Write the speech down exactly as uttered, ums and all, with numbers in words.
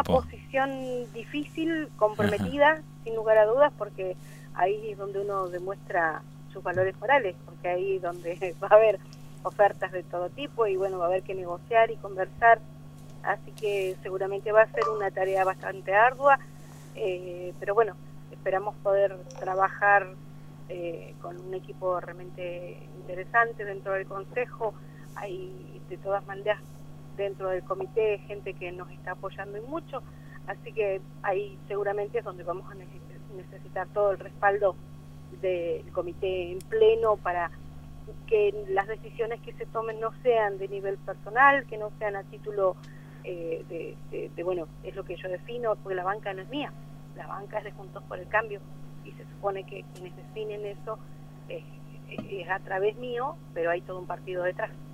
campo. posición difícil, comprometida, ajá, sin lugar a dudas, porque ahí es donde uno demuestra sus valores morales, porque ahí es donde va a haber ofertas de todo tipo y bueno, va a haber que negociar y conversar, así que seguramente va a ser una tarea bastante ardua, eh, pero bueno, esperamos poder trabajar eh, con un equipo realmente interesante dentro del Consejo. Hay de todas maneras dentro del comité gente que nos está apoyando y mucho, así que ahí seguramente es donde vamos a necesitar todo el respaldo del comité en pleno para que las decisiones que se tomen no sean de nivel personal, que no sean a título eh, de, de, de, bueno, es lo que yo defino, porque la banca no es mía, la banca es de Juntos por el Cambio, y se supone que quienes definen eso eh, es a través mío, pero hay todo un partido detrás.